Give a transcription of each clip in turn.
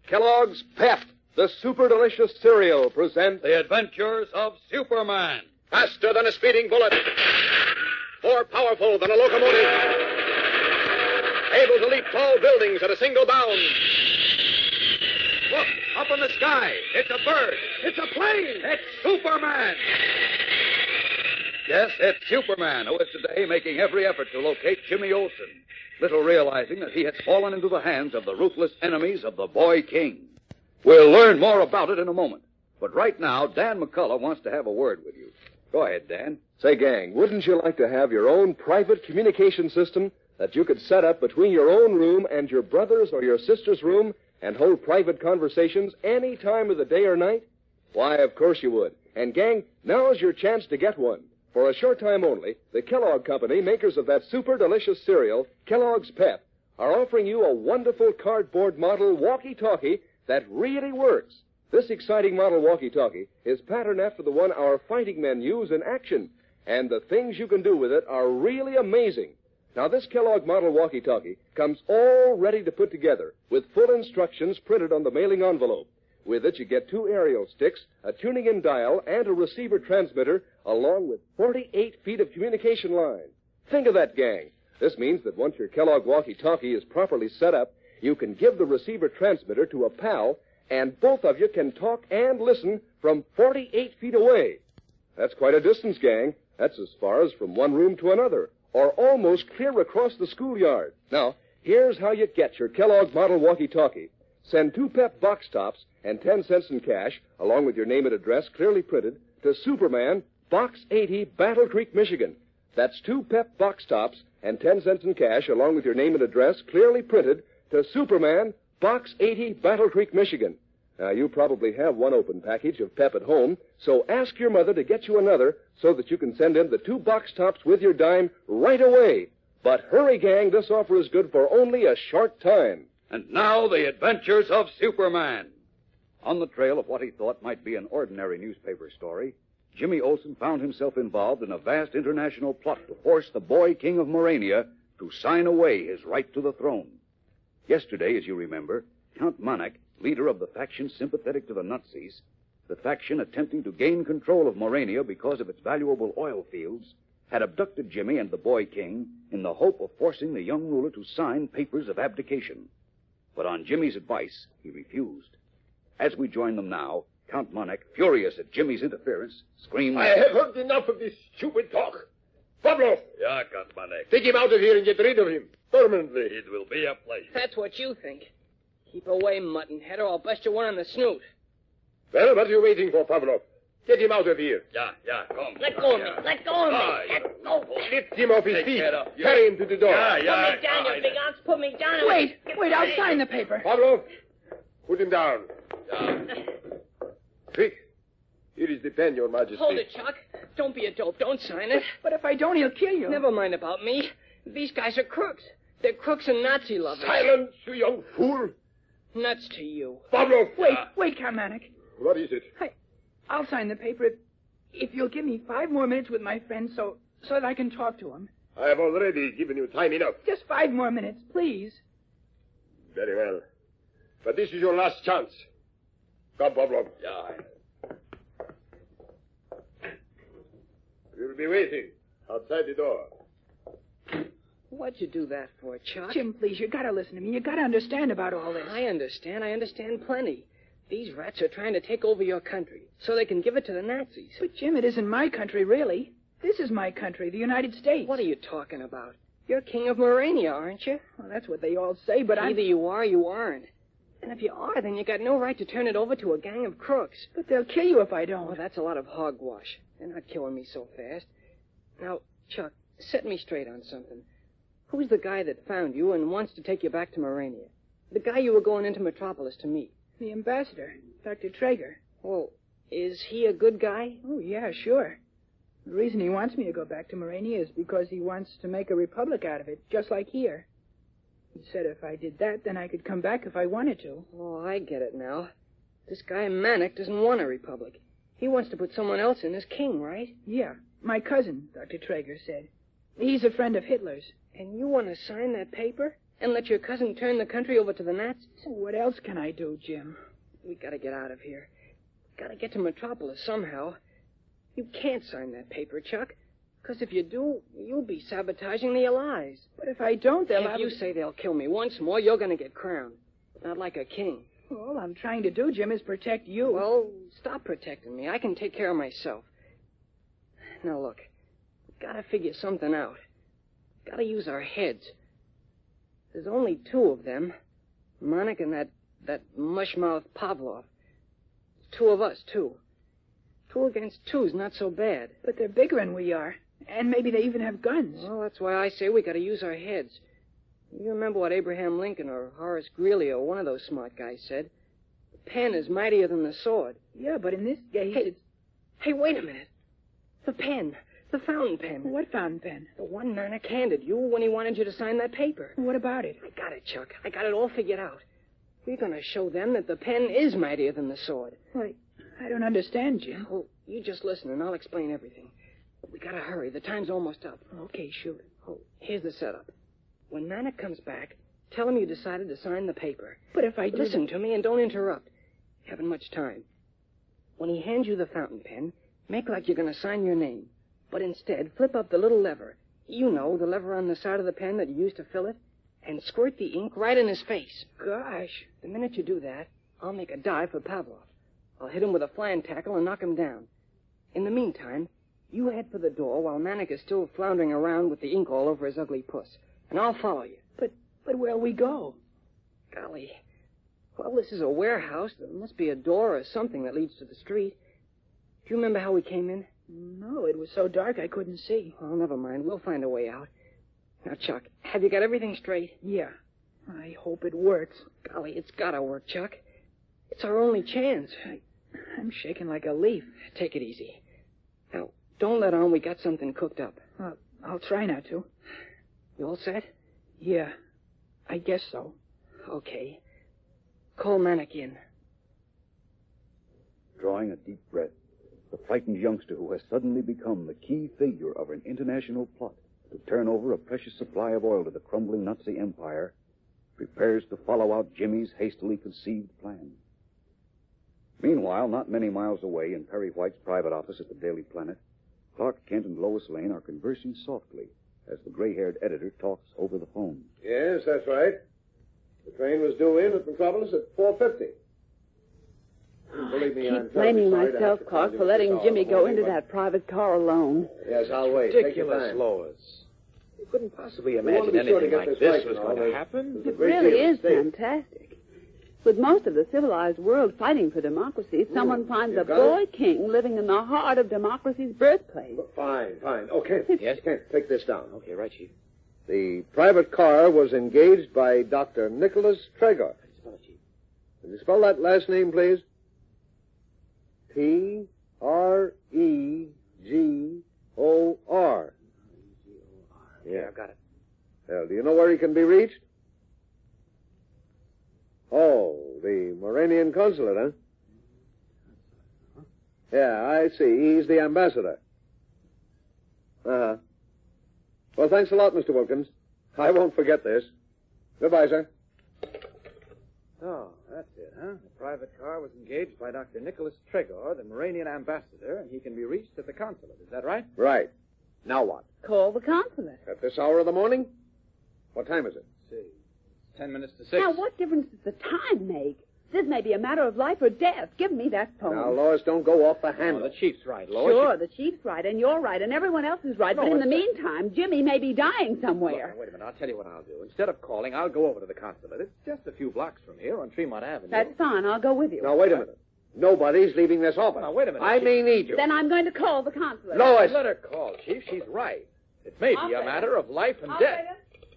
Kellogg's Pep, the super delicious cereal, presents The Adventures of Superman. Faster than a speeding bullet. More powerful than a locomotive. Able to leap tall buildings at a single bound. Look, up in the sky. It's a bird. It's a plane! It's Superman. Yes, it's Superman, who is today making every effort to locate Jimmy Olsen, little realizing that he has fallen into the hands of the ruthless enemies of the Boy King. We'll learn more about it in a moment. But right now, Dan McCullough wants to have a word with you. Go ahead, Dan. Say, gang, wouldn't you like to have your own private communication system that you could set up between your own room and your brother's or your sister's room and hold private conversations any time of the day or night? Why, of course you would. And, gang, now's your chance to get one. For a short time only, the Kellogg Company, makers of that super delicious cereal, Kellogg's Pep, are offering you a wonderful cardboard model walkie-talkie that really works. This exciting model walkie-talkie is patterned after the one our fighting men use in action, and the things you can do with it are really amazing. Now, this Kellogg model walkie-talkie comes all ready to put together with full instructions printed on the mailing envelope. With it, you get 2 aerial sticks, a tuning-in dial, and a receiver transmitter, along with 48 feet of communication line. Think of that, gang. This means that once your Kellogg walkie-talkie is properly set up, you can give the receiver transmitter to a pal, and both of you can talk and listen from 48 feet away. That's quite a distance, gang. That's as far as from one room to another, or almost clear across the schoolyard. Now, here's how you get your Kellogg model walkie-talkie. Send 2 Pep box tops and 10 cents in cash, along with your name and address clearly printed, to Superman, Box 80, Battle Creek, Michigan. That's 2 Pep box tops and 10 cents in cash, along with your name and address clearly printed, to Superman, Box 80, Battle Creek, Michigan. Now, you probably have one open package of Pep at home, so ask your mother to get you another so that you can send in the 2 box tops with your dime right away. But hurry, gang, this offer is good for only a short time. And now, The Adventures of Superman. On the trail of what he thought might be an ordinary newspaper story, Jimmy Olsen found himself involved in a vast international plot to force the Boy King of Morania to sign away his right to the throne. Yesterday, as you remember, Count Manak, leader of the faction sympathetic to the Nazis, the faction attempting to gain control of Morania because of its valuable oil fields, had abducted Jimmy and the Boy King in the hope of forcing the young ruler to sign papers of abdication. But on Jimmy's advice, he refused. As we join them now, Count Manak, furious at Jimmy's interference, screamed, I have heard enough of this stupid talk. Pablo, Yeah, Count Manek. take him out of here and get rid of him permanently. It will be a pleasure. That's what you think. Keep away, muttonhead, or I'll bust you one on the snoot. Well, what are you waiting for, Pavlov? Get him out of here. Yeah, come. Let go of me. Let go of me. Let go. Lift him off his Take feet. care of you. Carry him to the door. Yeah. Put me down, you big ox. Put me down. Wait, I'll sign the paper. Pavlov, put him down. Yeah. Quick. Here is the pen, Your Majesty. Hold it, Chuck. Don't be a dope. Don't sign it. But if I don't, he'll kill you. Never mind about me. These guys are crooks. They're crooks and Nazi lovers. Silence, you young fool. Nuts to you. Pavlov. Wait, Karmanik. What is it? I'll sign the paper if you'll give me 5 more minutes with my friend so that I can talk to him. I have already given you time enough. Just 5 more minutes, please. Very well. But this is your last chance. Come, Pavlov. Yeah. We'll be waiting outside the door. What'd you do that for, Chuck? Jim, please, you gotta listen to me. You gotta understand about all this. I understand. I understand plenty. These rats are trying to take over your country so they can give it to the Nazis. But, Jim, it isn't my country, really. This is my country, the United States. What are you talking about? You're king of Morania, aren't you? Well, that's what they all say, but Either you are or you aren't. And if you are, then you got no right to turn it over to a gang of crooks. But they'll kill you if I don't. Oh, that's a lot of hogwash. They're not killing me so fast. Now, Chuck, set me straight on something. Who's the guy that found you and wants to take you back to Morania? The guy you were going into Metropolis to meet. The ambassador, Dr. Traeger. Oh, is he a good guy? Oh, yeah, sure. The reason he wants me to go back to Morania is because he wants to make a republic out of it, just like here. He said if I did that, then I could come back if I wanted to. Oh, I get it now. This guy Manak doesn't want a republic. He wants to put someone else in as king, right? Yeah, my cousin, Dr. Traeger said. He's a friend of Hitler's. And you want to sign that paper? And let your cousin turn the country over to the Nazis? What else can I do, Jim? We gotta get out of here. Gotta get to Metropolis somehow. You can't sign that paper, Chuck. Because if you do, you'll be sabotaging the Allies. But if I don't, they'll If have... you say they'll kill me once more, you're gonna get crowned. Not like a king. All I'm trying to do, Jim, is protect you. Well, stop protecting me. I can take care of myself. Now, look. Gotta figure something out. Gotta use our heads. There's only two of them. Monik and that mush-mouthed Pavlov. Two of us, too. 2 against 2's not so bad. But they're bigger than we are. And maybe they even have guns. Well, that's why I say we gotta use our heads. You remember what Abraham Lincoln or Horace Greeley or one of those smart guys said? The pen is mightier than the sword. Yeah, but in this case, Hey, wait a minute. The pen. The fountain pen. What fountain pen? The one Nanak handed you when he wanted you to sign that paper. What about it? I got it, Chuck. I got it all figured out. We're gonna show them that the pen is mightier than the sword. I don't understand, Jim. Oh, you just listen and I'll explain everything. But we gotta hurry. The time's almost up. Okay, shoot. Oh, here's the setup. When Nanak comes back, tell him you decided to sign the paper. But if I do... Listen to me and don't interrupt. You haven't much time. When he hands you the fountain pen, make like you're gonna sign your name. But instead, flip up the little lever. You know, the lever on the side of the pen that you used to fill it. And squirt the ink right in his face. Gosh. The minute you do that, I'll make a dive for Pavlov. I'll hit him with a flying tackle and knock him down. In the meantime, you head for the door while Nanak is still floundering around with the ink all over his ugly puss. And I'll follow you. But where'll we go? Golly. Well, this is a warehouse. There must be a door or something that leads to the street. Do you remember how we came in? No, it was so dark I couldn't see. Oh, never mind. We'll find a way out. Now, Chuck, have you got everything straight? Yeah. I hope it works. Golly, it's gotta work, Chuck. It's our only chance. I'm shaking like a leaf. Take it easy. Now, don't let on we got something cooked up. I'll try not to. You all set? Yeah, I guess so. Okay. Call Nanak in. Drawing a deep breath, the frightened youngster who has suddenly become the key figure of an international plot to turn over a precious supply of oil to the crumbling Nazi empire prepares to follow out Jimmy's hastily conceived plan. Meanwhile, not many miles away in Perry White's private office at the Daily Planet, Clark Kent and Lois Lane are conversing softly as the gray-haired editor talks over the phone. Yes, that's right. The train was due in at Metropolis at 4:50. Believe me, I'm keep blaming myself, Clark, for letting Jimmy go into that private car alone. Yes, I'll wait. Take your Ridiculous, time. Lois. You couldn't possibly wanna imagine be sure to anything get like this this right, was you going know. to happen. There's a It great really deal at is stake. fantastic. With most of the civilized world fighting for democracy, someone finds a got boy king living in the heart of democracy's birthplace. Fine. Okay. Yes? Kent, take this down. Okay, right, Chief. The private car was engaged by Dr. Nicholas Traeger. Spell it, Chief. Can you spell that last name, please? T-R-E-G-O-R. Yeah, I've got it. Well, do you know where he can be reached? Oh, the Moranian consulate, huh? Yeah, I see. He's the ambassador. Uh-huh. Well, thanks a lot, Mr. Wilkins. I won't forget this. Goodbye, sir. Oh, that's it, huh? The private car was engaged by Dr. Nicholas Tregor, the Moranian ambassador, and he can be reached at the consulate. Is that right? Right. Now what? Call the consulate. At this hour of the morning? What time is it? Let's see. 10 minutes to 6. Now, what difference does the time make? This may be a matter of life or death. Give me that phone. Now, Lois, don't go off the Oh, handle. the Chief's right, Lois. Sure, the chief's right, and you're right, and everyone else is right. No, but in the it's- meantime, Jimmy may be dying Look, somewhere. now, wait a minute. I'll tell you what I'll do. Instead of calling, I'll go over to the consulate. It's just a few blocks from here on Tremont Avenue. That's fine. I'll go with you. Now, wait a minute. Nobody's leaving this office. Now, wait a minute, I Chief. may need you. Then I'm going to call the consulate. Lois! Let her call, Chief. She's right. It may be a Operator. matter of life and death.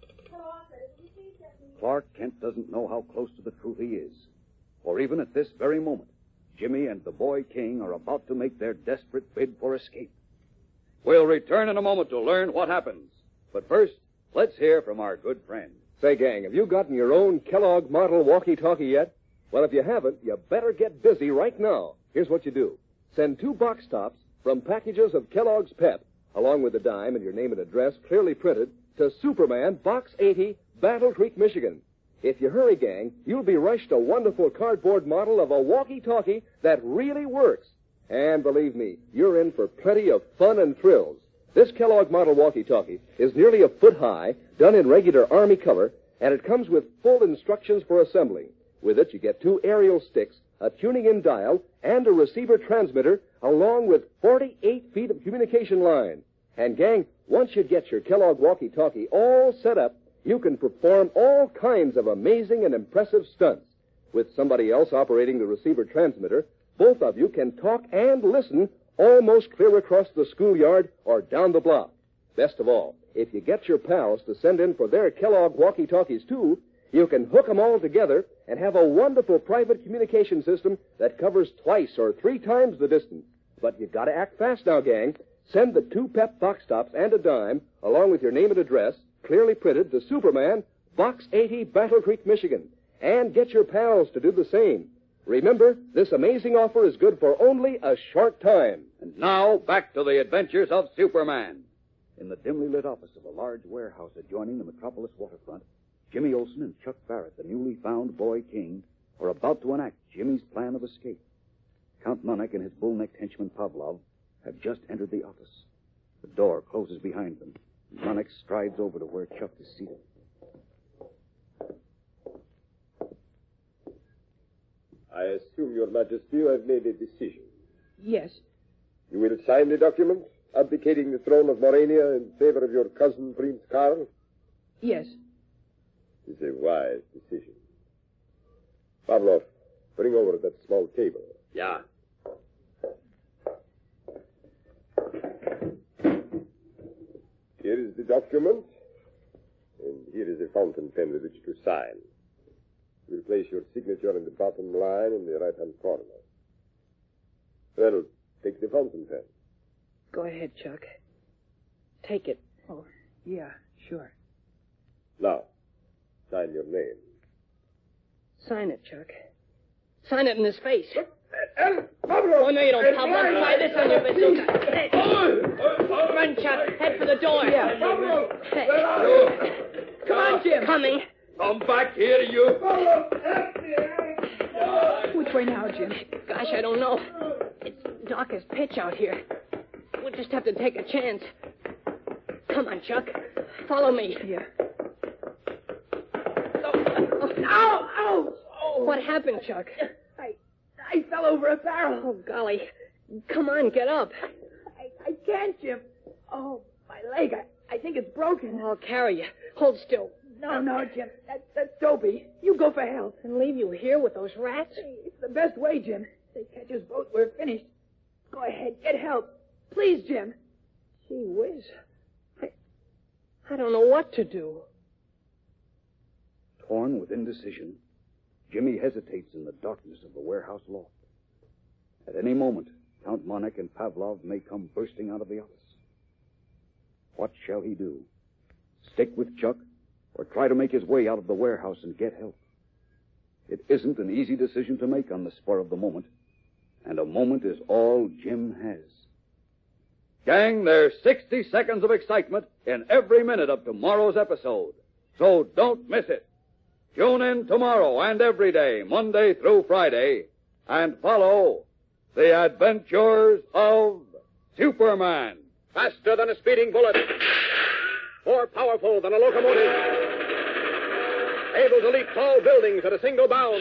Clark Kent doesn't know how close to the truth he is. For even at this very moment, Jimmy and the boy king are about to make their desperate bid for escape. We'll return in a moment to learn what happens. But first, let's hear from our good friend. Say, gang, have you gotten your own Kellogg model walkie-talkie yet? Well, if you haven't, you better get busy right now. Here's what you do. Send 2 box tops from packages of Kellogg's Pep, along with the dime and your name and address clearly printed, to Superman, Box 80, Battle Creek, Michigan. If you hurry, gang, you'll be rushed a wonderful cardboard model of a walkie-talkie that really works. And believe me, you're in for plenty of fun and thrills. This Kellogg model walkie-talkie is nearly a foot high, done in regular Army color, and it comes with full instructions for assembling. With it, you get 2 aerial sticks, a tuning-in dial, and a receiver transmitter, along with 48 feet of communication line. And, gang, once you get your Kellogg walkie-talkie all set up, you can perform all kinds of amazing and impressive stunts. With somebody else operating the receiver transmitter, both of you can talk and listen almost clear across the schoolyard or down the block. Best of all, if you get your pals to send in for their Kellogg walkie-talkies, too, you can hook them all together and have a wonderful private communication system that covers twice or 3 times the distance. But you gotta act fast now, gang. Send the 2 PEP box tops and a dime, along with your name and address, clearly printed, to Superman, Box 80, Battle Creek, Michigan. And get your pals to do the same. Remember, this amazing offer is good for only a short time. And now, back to the adventures of Superman. In the dimly lit office of a large warehouse adjoining the Metropolis waterfront, Jimmy Olsen and Chuck Barrett, the newly found boy king, are about to enact Jimmy's plan of escape. Count Munich and his bull-necked henchman Pavlov have just entered the office. The door closes behind them. Munich strides over to where Chuck is seated. I assume, Your Majesty, you have made a decision. Yes. You will sign the document abdicating the throne of Morania in favor of your cousin, Prince Karl? Yes. It's a wise decision. Pavlov, bring over that small table. Yeah. Here is the document, and here is a fountain pen with which to sign. We'll place your signature in the bottom line in the right-hand corner. Well, take the fountain pen. Go ahead, Chuck. Take it. Oh, yeah, sure. Now, sign your name. Sign it, Chuck. Sign it in his face. Pablo! Oh, no, you don't, Pablo. Try this on your bazooka. Hey. Run, Chuck. Head for the door. Yeah. Pablo! Hey. Come on, Jim. Coming. Come back here, you. Which way now, Jim? Gosh, I don't know. It's dark as pitch out here. We'll just have to take a chance. Come on, Chuck. Follow me. Yeah. Ow! Ow! Oh. What happened, Chuck? I fell over a barrel. Oh, golly. Come on, get up. I can't, Jim. Oh, my leg. I think it's broken. I'll carry you. Hold still. No, Jim. That's dopey. You go for help. And leave you here with those rats? It's the best way, Jim. They catch us both, we're finished. Go ahead, get help. Please, Jim. Gee whiz. I don't know what to do. Torn with indecision, Jimmy hesitates in the darkness of the warehouse loft. At any moment, Count Munich and Pavlov may come bursting out of the office. What shall he do? Stick with Chuck, or try to make his way out of the warehouse and get help? It isn't an easy decision to make on the spur of the moment, and a moment is all Jim has. Gang, there's 60 seconds of excitement in every minute of tomorrow's episode, so don't miss it. Tune in tomorrow and every day, Monday through Friday, and follow the adventures of Superman. Faster than a speeding bullet. More powerful than a locomotive. Able to leap tall buildings at a single bound.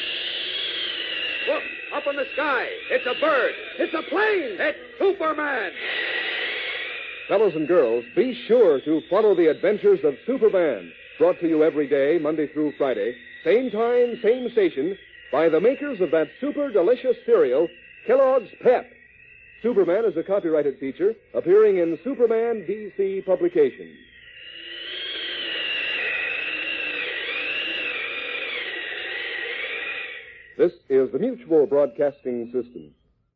Look, up in the sky. It's a bird. It's a plane. It's Superman. Fellows and girls, be sure to follow the adventures of Superman, brought to you every day, Monday through Friday, same time, same station, by the makers of that super delicious cereal, Kellogg's Pep. Superman is a copyrighted feature appearing in Superman DC publications. This is the Mutual Broadcasting System.